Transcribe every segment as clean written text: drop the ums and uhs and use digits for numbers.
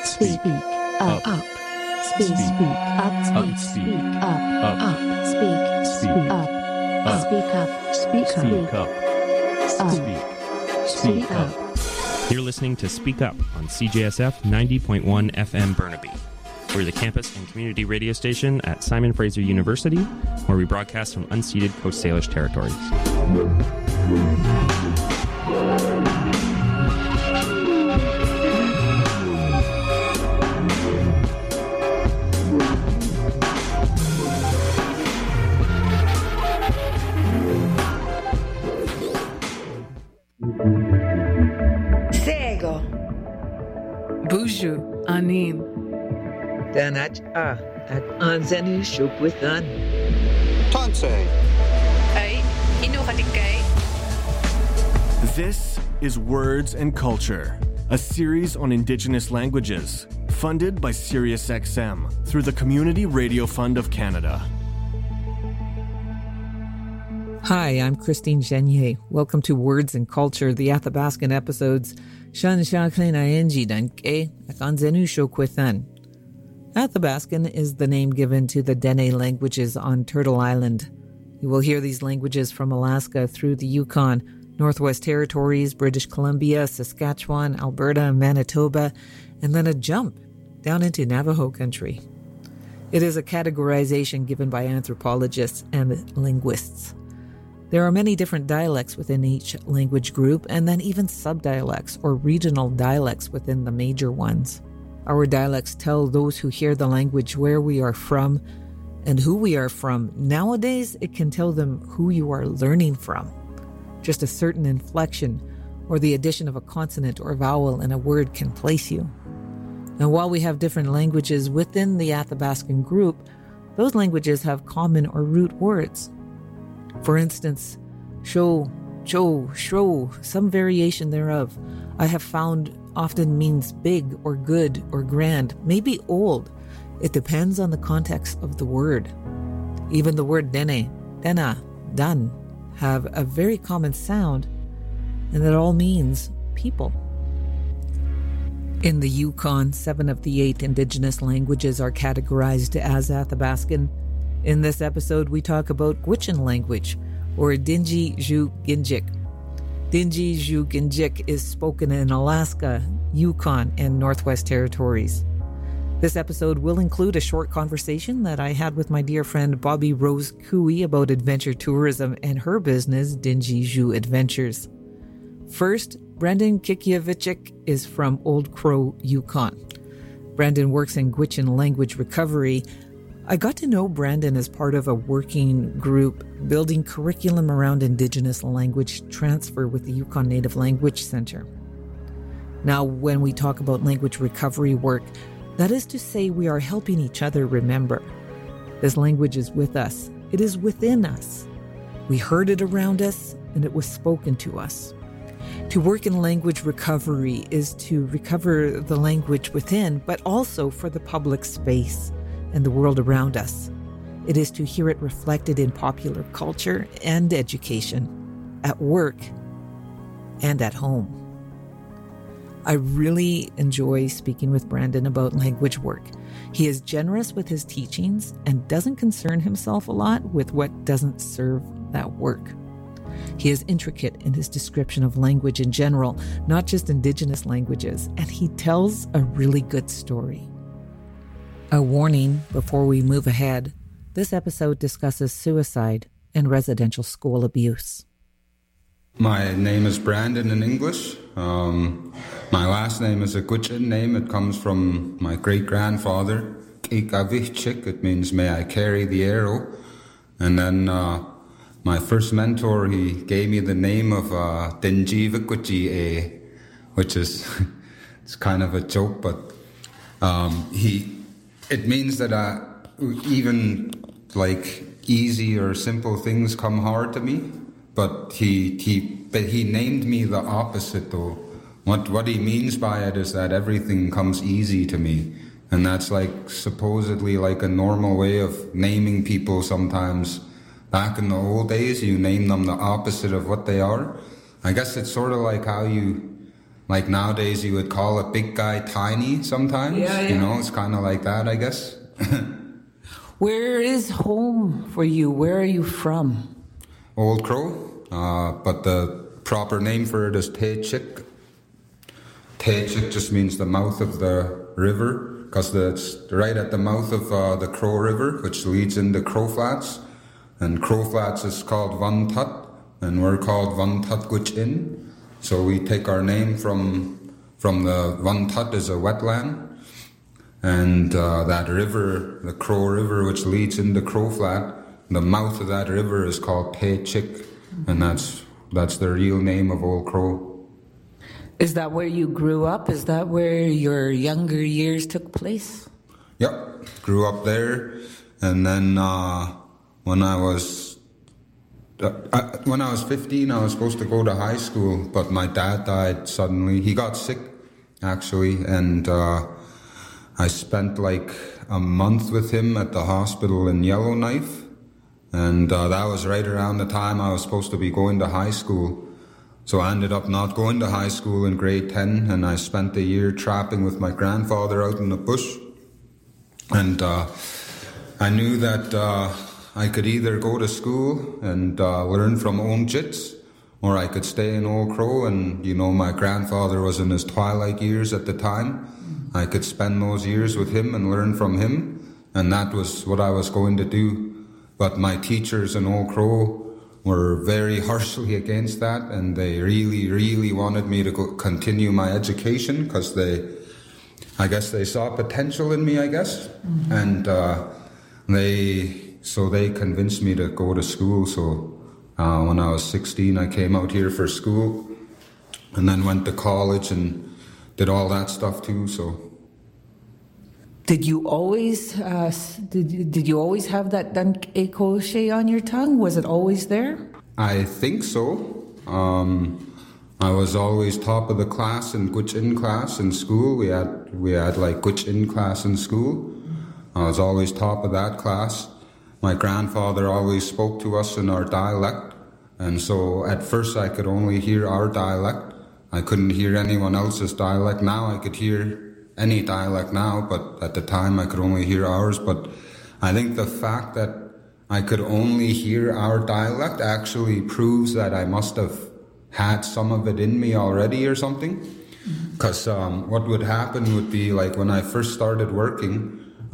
Speak. Up. Speak. Up. Speak. Up. Speak. Up. Speak up. Speak up. You're listening to Speak Up on CJSF 90.1 FM Burnaby. We're the campus and community radio station at Simon Fraser University, where we broadcast from unceded Coast Salish territories. Sego. Buju Anin. Danach at Anzenu Shukwithan. Tansei. Ay, Inuhatikay. This is Words and Culture, a series on Indigenous languages, funded by SiriusXM through the Community Radio Fund of Canada. Hi, I'm Christine Genier. Welcome to Words and Culture, the Athabascan episodes. Shan Shaklin Aenji Danke, Akanzenu Shokwithan. Athabascan is the name given to the Dene languages on Turtle Island. You will hear these languages from Alaska through the Yukon, Northwest Territories, British Columbia, Saskatchewan, Alberta, Manitoba, and then a jump down into Navajo country. It is a categorization given by anthropologists and linguists. There are many different dialects within each language group, and then even subdialects or regional dialects within the major ones. Our dialects tell those who hear the language where we are from and who we are from. Nowadays, it can tell them who you are learning from. Just a certain inflection or the addition of a consonant or vowel in a word can place you. And while we have different languages within the Athabascan group, those languages have common or root words. For instance, show, shro, some variation thereof, I have found often means big or good or grand, maybe old. It depends on the context of the word. Even the word dene, dena, dan have a very common sound, and that all means people. In the Yukon, 7 of the 8 Indigenous languages are categorized as Athabascan. In this episode, we talk about Gwich'in language, or Dingyi-Zhuginjik. Dingyi-Zhuginjik is spoken in Alaska, Yukon, and Northwest Territories. This episode will include a short conversation that I had with my dear friend Bobby Rose Cooey about adventure tourism and her business, Dingyi-Zhu Adventures. First, Brandon Kikievicik is from Old Crow, Yukon. Brandon works in Gwich'in language recovery. I got to know Brandon as part of a working group building curriculum around Indigenous language transfer with the Yukon Native Language Center. Now, when we talk about language recovery work, that is to say we are helping each other remember. This language is with us. It is within us. We heard it around us, and it was spoken to us. To work in language recovery is to recover the language within, but also for the public space and the world around us. It is to hear it reflected in popular culture and education, at work and at home. I really enjoy speaking with Brandon about language work. He is generous with his teachings and doesn't concern himself a lot with what doesn't serve that work. He is intricate in his description of language in general, not just Indigenous languages, and he tells a really good story. A warning before we move ahead, this episode discusses suicide and residential school abuse. My name is Brandon in English. My last name is a Gwich'in name. It comes from my great-grandfather, Kikavichik. It means, may I carry the arrow. And then my first mentor, he gave me the name of Dinjivikwichi, which is it's kind of a joke, but it means that even like easy or simple things come hard to me. But he named me the opposite though. What he means by it is that everything comes easy to me, and that's like supposedly like a normal way of naming people. Sometimes back in the old days, you name them the opposite of what they are. I guess it's sort of like how you like nowadays you would call a big guy tiny sometimes. Yeah. You know, it's kind of like that, I guess. Where is home for you? Where are you from? Old Crow, but the proper name for it is Tehchik. Tehchik just means the mouth of the river, because it's right at the mouth of the Crow River, which leads into Crow Flats. And Crow Flats is called Van Tut, and we're called Van Tut Gwitchin. So we take our name from the Van Tut is a wetland. And that river, the Crow River, which leads into Crow Flat, the mouth of that river is called Tehchik, and that's the real name of Old Crow. Is that where you grew up? Is that where your younger years took place? Yep, grew up there, and then when I was 15, I was supposed to go to high school, but my dad died suddenly. He got sick, actually, and I spent like a month with him at the hospital in Yellowknife, and that was right around the time I was supposed to be going to high school. So I ended up not going to high school in grade 10, and I spent a year trapping with my grandfather out in the bush. And I knew that I could either go to school and learn from Own Jits, or I could stay in Old Crow. And, you know, my grandfather was in his twilight years at the time. I could spend those years with him and learn from him, and that was what I was going to do. But my teachers in Old Crow were very harshly against that, and they really, really wanted me to continue my education, because I guess they saw potential in me, I guess. Mm-hmm. And they convinced me to go to school. So when I was 16, I came out here for school, and then went to college and did all that stuff too. So did you always did you always have that Dunk Ekoshe on your tongue? Was it always there? I think so. I was always top of the class in Gwitchin class in school. We had like Gwitchin class in school. I was always top of that class. My grandfather always spoke to us in our dialect, and so at first I could only hear our dialect. I couldn't hear anyone else's dialect. Now I could hear any dialect now, but at the time I could only hear ours. But I think the fact that I could only hear our dialect actually proves that I must have had some of it in me already or something. Because what would happen would be, like, when I first started working,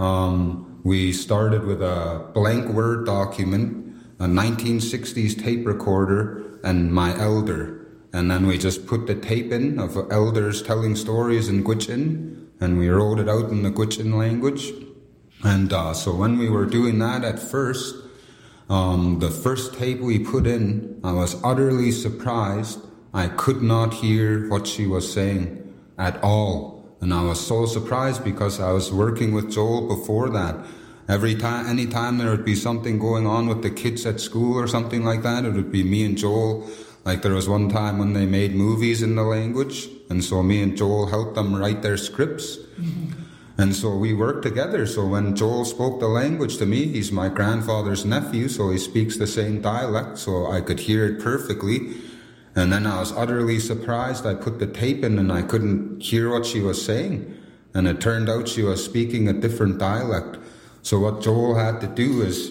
we started with a blank Word document, a 1960s tape recorder, and my elder. And then we just put the tape in of elders telling stories in Gwitchin, and we wrote it out in the Gwitchin language. And so when we were doing that at first, the first tape we put in, I was utterly surprised. I could not hear what she was saying at all. And I was so surprised because I was working with Joel before that. Anytime there would be something going on with the kids at school or something like that, it would be me and Joel. Like, there was one time when they made movies in the language, and so me and Joel helped them write their scripts. Mm-hmm. And so we worked together. So when Joel spoke the language to me, he's my grandfather's nephew, so he speaks the same dialect, so I could hear it perfectly. And then I was utterly surprised. I put the tape in and I couldn't hear what she was saying. And it turned out she was speaking a different dialect. So what Joel had to do is,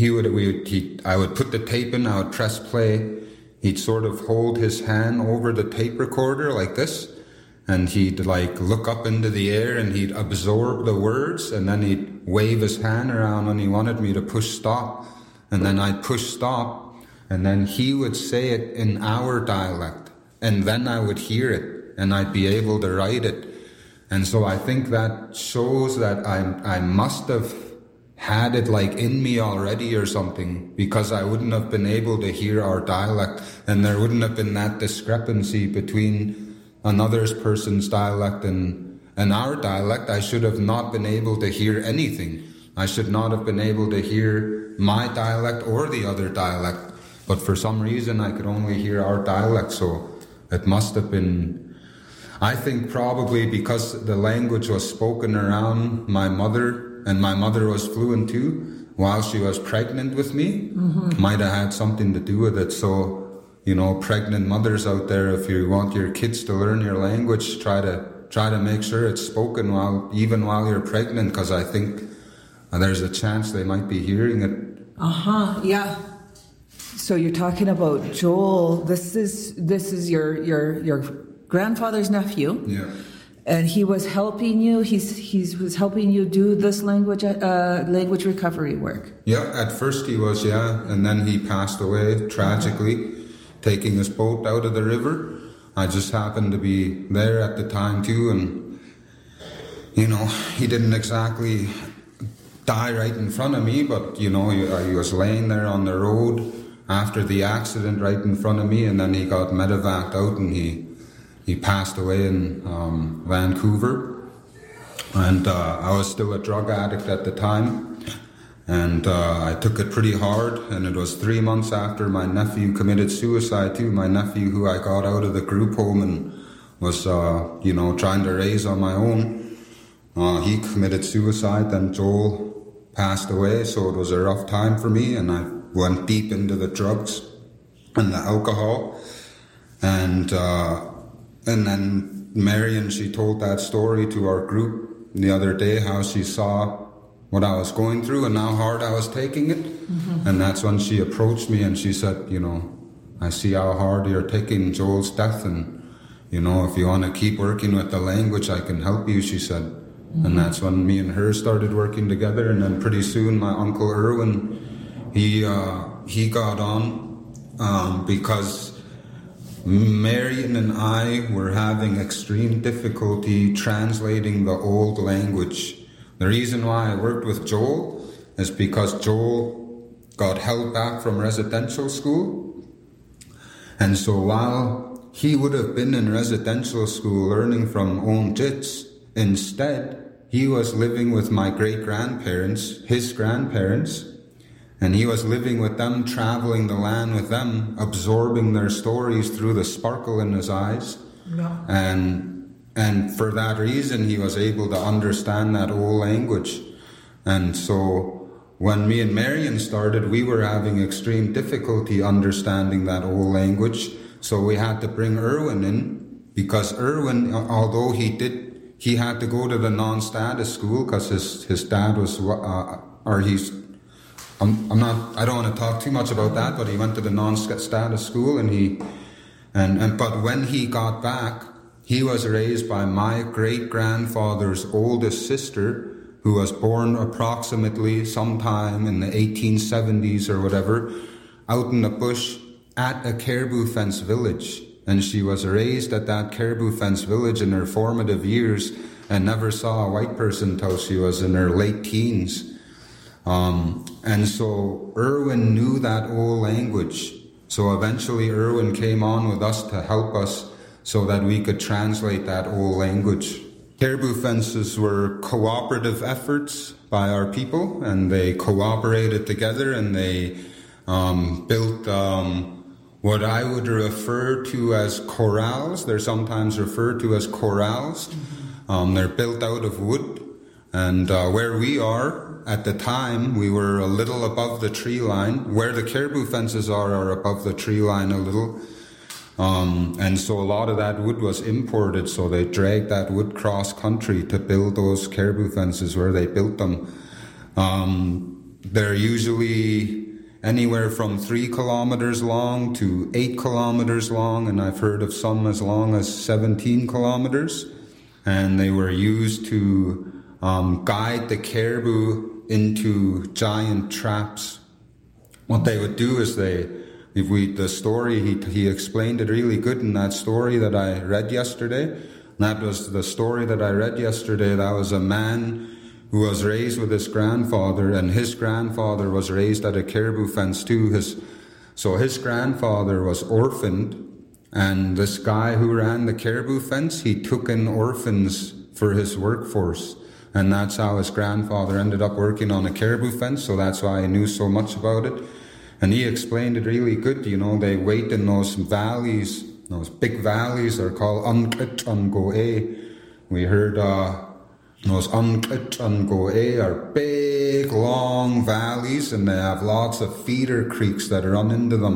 I would put the tape in, I would press play. He'd sort of hold his hand over the tape recorder like this, and he'd like look up into the air and he'd absorb the words, and then he'd wave his hand around when he wanted me to push stop, and then I'd push stop, and then he would say it in our dialect, and then I would hear it, and I'd be able to write it. And so I think that shows that I must have had it like in me already or something, because I wouldn't have been able to hear our dialect, and there wouldn't have been that discrepancy between another person's dialect and our dialect. I should have not been able to hear anything. I should not have been able to hear my dialect or the other dialect, but for some reason I could only hear our dialect. So it must have been, I think, probably because the language was spoken around my mother, and my mother was fluent too, while she was pregnant with me. Mm-hmm. Might have had something to do with it. So pregnant mothers out there, if you want your kids to learn your language, try to make sure it's spoken even while you're pregnant, because I think there's a chance they might be hearing it. Yeah. So you're talking about Joel. This is your grandfather's nephew. Yeah. And he was helping you. He was helping you do this language recovery work. Yeah, at first he was, and then he passed away tragically, taking his boat out of the river. I just happened to be there at the time too, and he didn't exactly die right in front of me, but he was laying there on the road after the accident right in front of me, and then he got medevaced out, and he passed away in Vancouver. And I was still a drug addict at the time, and I took it pretty hard, and it was 3 months after my nephew committed suicide too. My nephew, who I got out of the group home and was trying to raise on my own, he committed suicide. Then Joel passed away, so it was a rough time for me, and I went deep into the drugs and the alcohol. And then Marion, she told that story to our group the other day, how she saw what I was going through and how hard I was taking it. Mm-hmm. And that's when she approached me and she said, I see how hard you're taking Joel's death, and, if you want to keep working with the language, I can help you, she said. Mm-hmm. And that's when me and her started working together, and then pretty soon my Uncle Erwin, he got on because Marion and I were having extreme difficulty translating the old language. The reason why I worked with Joel is because Joel got held back from residential school. And so while he would have been in residential school learning from Own Jits, instead he was living with my great-grandparents, his grandparents, and he was living with them, traveling the land with them, absorbing their stories through the sparkle in his eyes. Yeah. And for that reason, he was able to understand that old language. And so when me and Marion started, we were having extreme difficulty understanding that old language. So we had to bring Erwin in, because Erwin, although he had to go to the non-status school because his dad was, I don't want to talk too much about that, but he went to the non-status school, but when he got back, he was raised by my great-grandfather's oldest sister, who was born approximately sometime in the 1870s or whatever, out in the bush at a caribou fence village. And she was raised at that caribou fence village in her formative years and never saw a white person till she was in her late teens. And so Erwin knew that old language. So eventually Erwin came on with us to help us so that we could translate that old language. Caribou fences were cooperative efforts by our people, and they cooperated together, and they built what I would refer to as corrals. They're sometimes referred to as corrals. Mm-hmm. They're built out of wood, and where we are, at the time, we were a little above the tree line. Where the caribou fences are above the tree line a little. And so a lot of that wood was imported, so they dragged that wood cross-country to build those caribou fences where they built them. They're usually anywhere from 3 kilometers long to 8 kilometers long, and I've heard of some as long as 17 kilometers. And they were used to guide the caribou into giant traps. What they would do is he explained it really good in that story that I read yesterday. And that was the story that I read yesterday. That was a man who was raised with his grandfather, and his grandfather was raised at a caribou fence too. So his grandfather was orphaned, and this guy who ran the caribou fence, he took in orphans for his workforce. And that's how his grandfather ended up working on a caribou fence, so that's why he knew so much about it. And he explained it really good. They wait in those valleys, those big valleys, they're called Unklit Ungoe. We heard those Unklit Ungoe are big, long valleys, and they have lots of feeder creeks that run into them.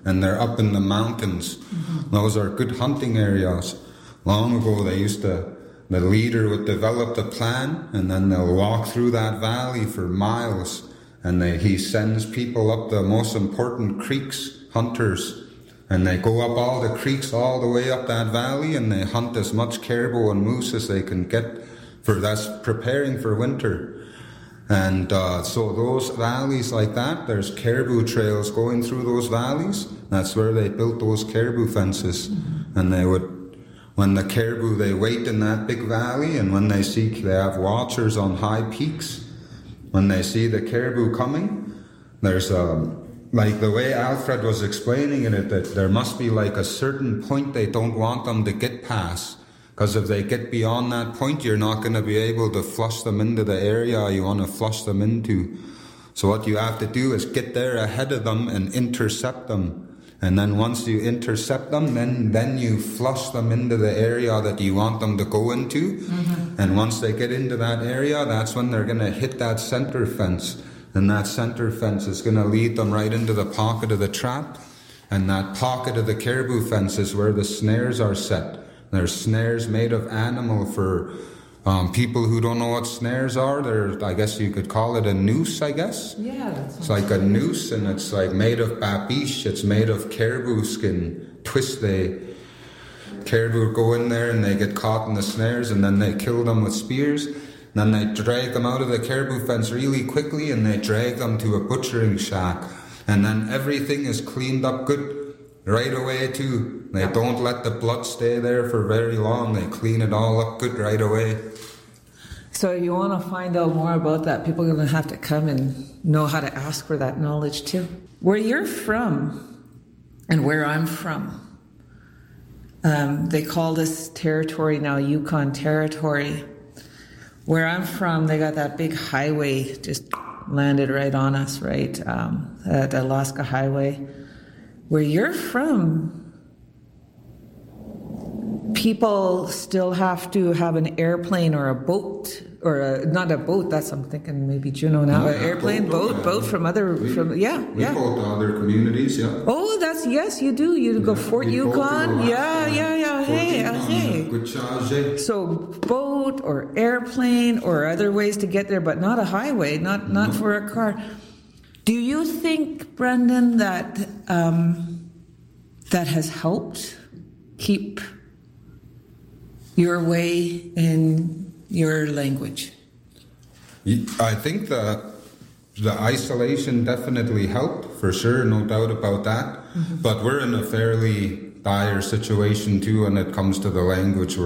and they're up in the mountains. Those are good hunting areas. Long ago, the leader would develop the plan, and then they'll walk through that valley for miles, and he sends people up the most important creeks, hunters, and they go up all the creeks all the way up that valley, and they hunt as much caribou and moose as they can get. That's preparing for winter. And so those valleys like that, there's caribou trails going through those valleys. That's where they built those caribou fences. And when the caribou, they wait in that big valley, and when they have watchers on high peaks. When they see the caribou coming, there's like the way Alfred was explaining it, that there must be like a certain point they don't want them to get past. Because if they get beyond that point, you're not going to be able to flush them into the area you want to flush them into. So what you have to do is get there ahead of them and intercept them. And then once you intercept them, then you flush them into the area that you want them to go into. And once they get into that area, that's when they're going to hit that center fence. And that center fence is going to lead them right into the pocket of the trap. And that pocket of the caribou fence is where the snares are set. There's snares made of animal for people who don't know what snares are. I guess you could call it a noose, I guess. Yeah. It's like a noose, and it's like made of babiche. It's made of caribou skin. Caribou go in there and they get caught in the snares, and then they kill them with spears. And then they drag them out of the caribou fence really quickly, and they drag them to a butchering shack. And then everything is cleaned up good right away too. They don't let the blood stay there for very long. They clean it all up good right away. So you want to find out more about that, people are going to have to come and know how to ask for that knowledge too. Where you're from and where I'm from, they call this territory now Yukon Territory. Where I'm from, they got that big highway just landed right on us, right? The Alaska Highway. Where you're from, people still have to have an airplane or a boat, or not a boat. I'm thinking maybe Juneau now. An airplane, boat from We go to other communities, yeah. Oh, yes, you do. You go Fort Yukon, yeah. Hey. So boat or airplane or other ways to get there, but not a highway, not for a car. Do you think, Brendan, that that has helped keep your way in your language? I think the isolation definitely helped, for sure, no doubt about that. But we're in a fairly dire situation too when it comes to the language.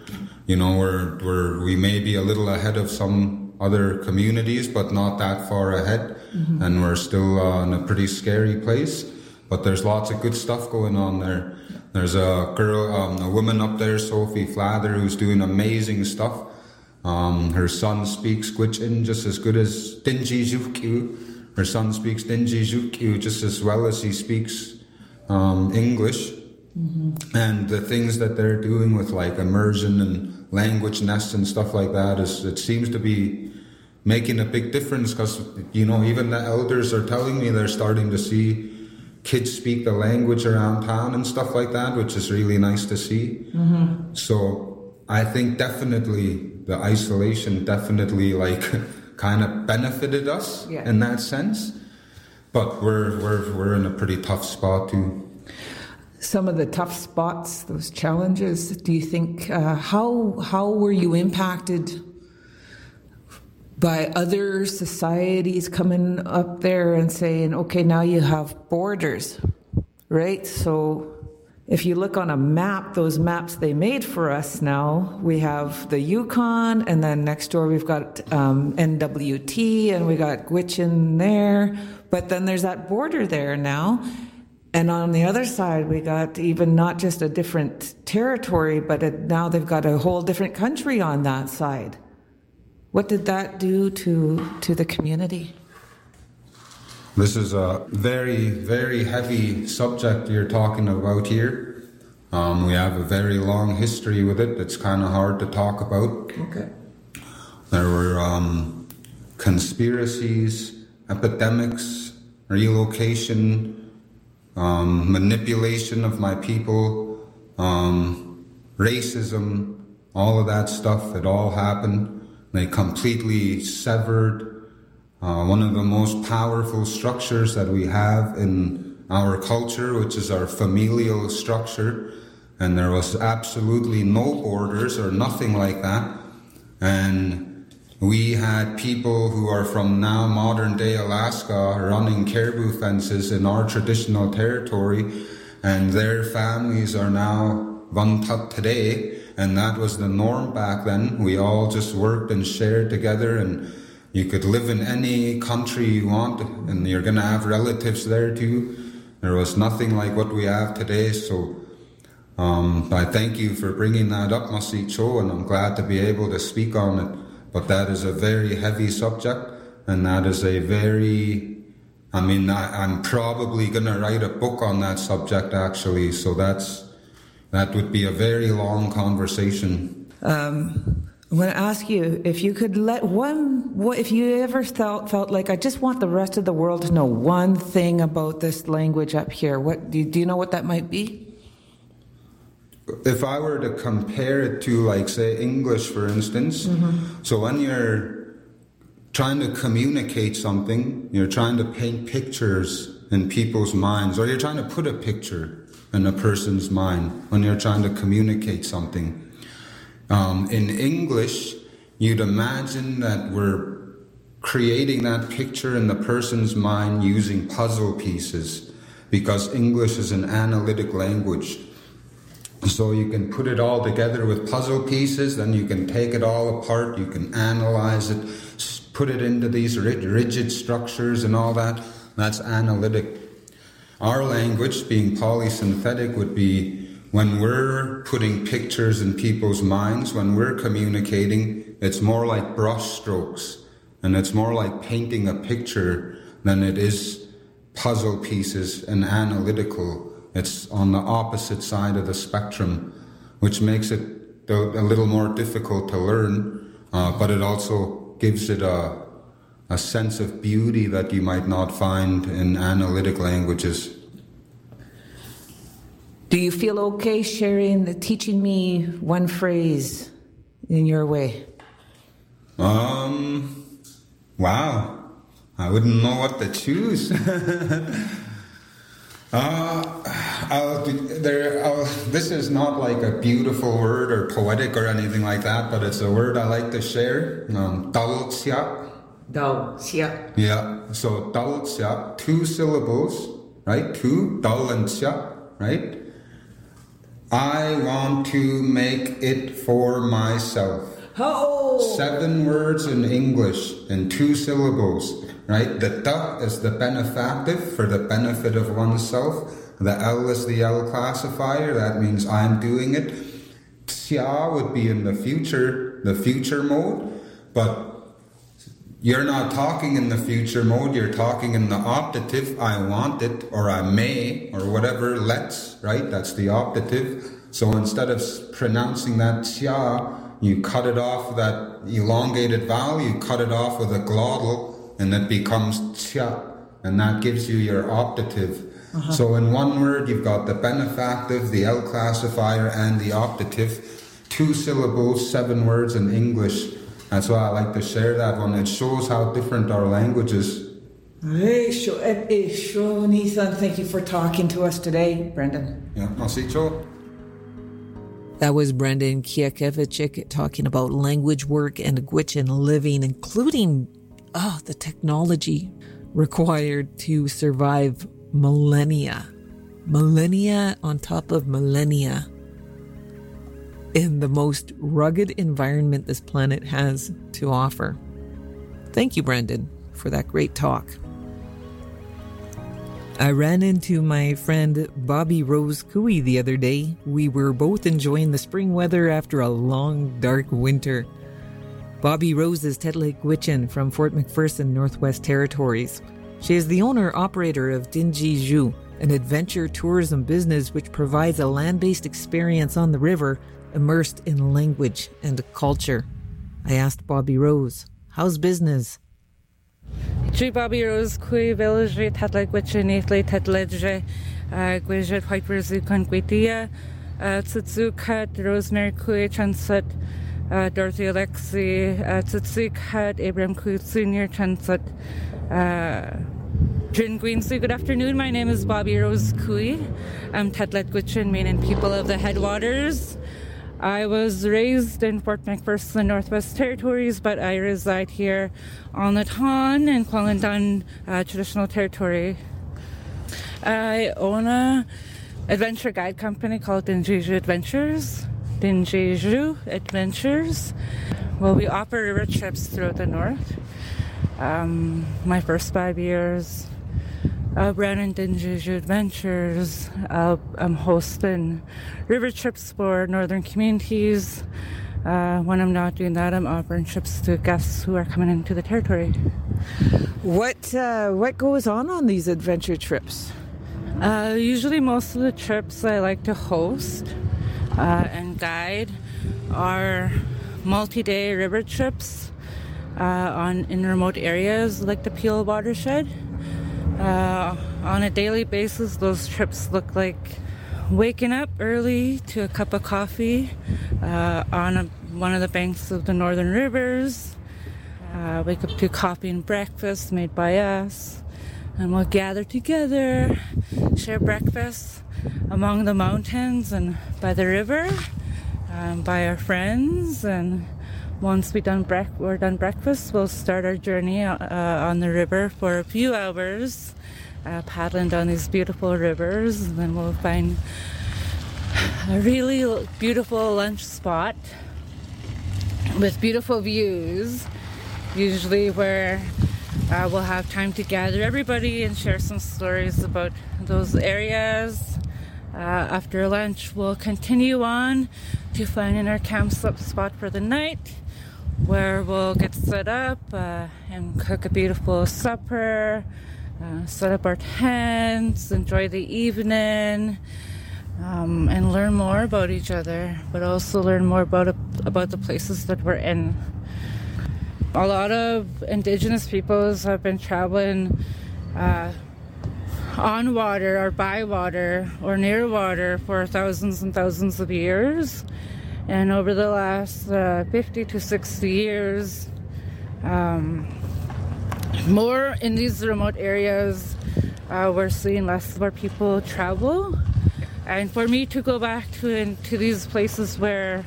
We may be a little ahead of some other communities, but not that far ahead. And we're still in a pretty scary place. But there's lots of good stuff going on there. There's a woman up there, Sophie Flather, who's doing amazing stuff. Her son speaks Gwich'in just as good as Dinji Zhukyu. Her son speaks Dinji Zhukyu just as well as he speaks English. And the things that they're doing with like immersion and language nests and stuff like that, it seems to be making a big difference, because even the elders are telling me they're starting to see kids speak the language around town and stuff like that, which is really nice to see. So I think definitely the isolation definitely kind of benefited us in that sense. But we're in a pretty tough spot too. Some of the tough spots, those challenges, do you think, how were you impacted by other societies coming up there and saying, okay, now you have borders, right? So if you look on a map, those maps they made for us now, we have the Yukon, and then next door we've got NWT, and we got Gwich'in there, but then there's that border there now. And on the other side, we got even not just a different territory, but now they've got a whole different country on that side. What did that do to the community? This is a very, very heavy subject you're talking about here. We have a very long history with it. It's kind of hard to talk about. Okay. There were conspiracies, epidemics, relocation, manipulation of my people, racism, all of that stuff, it all happened. They completely severed one of the most powerful structures that we have in our culture, which is our familial structure. And there was absolutely no borders or nothing like that. And we had people who are from now modern day Alaska running caribou fences in our traditional territory, and their families are now Vantat today, and that was the norm back then. We all just worked and shared together, and you could live in any country you want, and you're going to have relatives there too. There was nothing like what we have today, so I thank you for bringing that up, Masicho, and I'm glad to be able to speak on it. But that is a very heavy subject, and that is a very, I'm probably going to write a book on that subject, actually, so that would be a very long conversation. I'm going to ask you if you could if you ever felt like I just want the rest of the world to know one thing about this language up here. What do you know what that might be? If I were to compare it to, like, say, English, for instance, so when you're trying to communicate something, you're trying to paint pictures in people's minds, or you're trying to put a picture in a person's mind when you're trying to communicate something. In English, you'd imagine that we're creating that picture in the person's mind using puzzle pieces, because English is an analytic language. So you can put it all together with puzzle pieces, then you can take it all apart, you can analyze it, put it into these rigid structures and all that. That's analytic. Our language, being polysynthetic, would be when we're putting pictures in people's minds, when we're communicating, it's more like brush strokes, and it's more like painting a picture than it is puzzle pieces and analytical. It's on the opposite side of the spectrum, which makes it a little more difficult to learn, but it also gives it a sense of beauty that you might not find in analytic languages. Do you feel okay teaching me one phrase in your way? Wow. I wouldn't know what to choose. This is not like a beautiful word or poetic or anything like that, but it's a word I like to share. Daltsya. Daltsya. Yeah, so daltsya, 2 syllables, right? 2, dal and tsya, right? I want to make it for myself. Oh! 7 words in English in 2 syllables. Right? The da is the benefactive, for the benefit of oneself. The L is the L classifier, that means I'm doing it. Tsya would be in the future mode, but you're not talking in the future mode, you're talking in the optative, I want it, or I may, or whatever, let's, right? That's the optative. So instead of pronouncing that tsya, you cut it off, that elongated vowel, you cut it off with a glottal, and it becomes tsya, and that gives you your optative. So in one word, you've got the benefactive, the L classifier, and the optative. 2 syllables, 7 words in English. That's why I like to share that one. It shows how different our language is. Hey, Nissan, thank you for talking to us today, Brendan. Yeah, I'll see you. That was Brendan Kiekevich talking about language work and Gwich'in living, including the technology required to survive millennia on top of millennia in the most rugged environment this planet has to offer. Thank you, Brendan, for that great talk. I ran into my friend Bobby Rose Cooey the other day. We were both enjoying the spring weather after a long, dark winter. Bobby Rose is Tetlake Gwich'in from Fort McPherson, Northwest Territories. She is the owner-operator of Dinji Zhu, an adventure tourism business which provides a land-based experience on the river immersed in language and culture. I asked Bobby Rose, how's business? Bobby Rose, Kui Village, Tetlake Gwich'in, Tetlage, Gwijit Whiteberzu Kongwitia, Tsutsukat, Rosemary Kui, Chansut, Dorothy Alexi, Tsutsukat, Abraham Kui Sr., Chansut, Drin Gweensu. Good afternoon. My name is Bobby Rose Kui. I'm Tetlet Gwichin, Main people of the Headwaters. I was raised in Fort McPherson, Northwest Territories, but I reside here on the Ton in Kwanglandan Traditional Territory. I own a adventure guide company called Dinjeju Adventures. Dinjeju Adventures. Well, we offer river trips throughout the north. My first 5 years, ran in Dinjeju Adventures. I'm hosting river trips for northern communities. When I'm not doing that, I'm offering trips to guests who are coming into the territory. What goes on these adventure trips? Usually most of the trips I like to host and guide are multi-day river trips in remote areas like the Peel watershed. On a daily basis, those trips look like waking up early to a cup of coffee on one of the banks of the northern rivers. Wake up to coffee and breakfast made by us. And we'll gather together, share breakfast among the mountains and by the river, by our friends. And once we're done breakfast, we'll start our journey on the river for a few hours, paddling down these beautiful rivers. And then we'll find a really beautiful lunch spot with beautiful views, usually where we'll have time to gather everybody and share some stories about those areas. After lunch, we'll continue on to finding our camp spot for the night, where we'll get set up and cook a beautiful supper, set up our tents, enjoy the evening, and learn more about each other, but also learn more about the places that we're in. A lot of Indigenous peoples have been traveling on water or by water or near water for thousands and thousands of years. And over the last 50 to 60 years, more in these remote areas, we're seeing less of our people travel. And for me to go back to these places where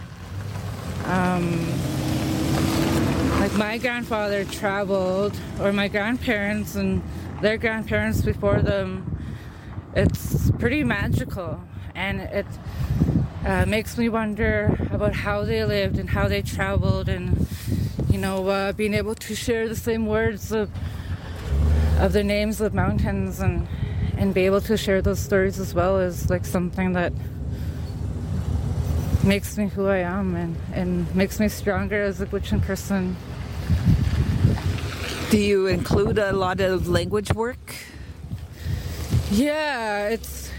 like my grandfather traveled, or my grandparents and their grandparents before them, it's pretty magical. And it makes me wonder about how they lived and how they traveled, and being able to share the same words of the names of mountains and be able to share those stories as well is like something that makes me who I am and makes me stronger as a Gwich'in person. Do you include a lot of language work? Yeah, it's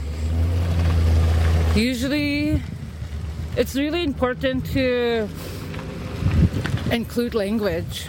really important to include language.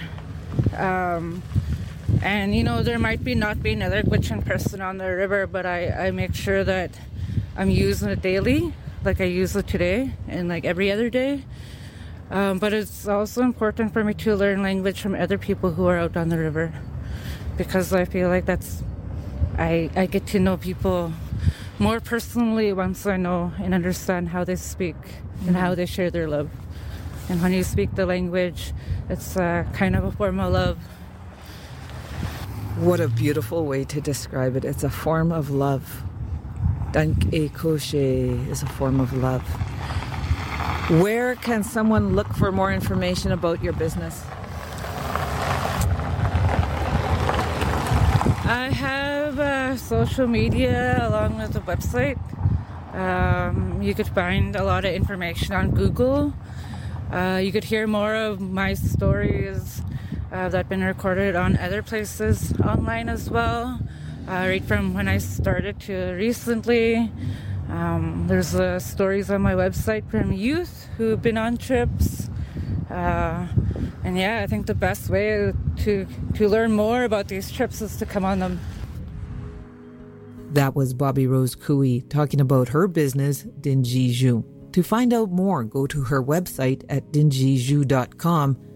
And there might not be another Gwich'in person on the river, but I make sure that I'm using it daily, like I use it today and like every other day. But it's also important for me to learn language from other people who are out on the river, because I feel like I get to know people more personally once I know and understand how they speak and how they share their love. And when you speak the language, it's kind of a form of love. What a beautiful way to describe it. It's a form of love. Dank e koshe is a form of love. Where can someone look for more information about your business? I have social media along with the website. You could find a lot of information on Google. You could hear more of my stories that have been recorded on other places online as well, right from when I started to recently. There's stories on my website from youth who have been on trips. And yeah, I think the best way to learn more about these trips is to come on them. That was Bobby Rose Cooey talking about her business, Dingy Jus. To find out more, go to her website at dingyjus.com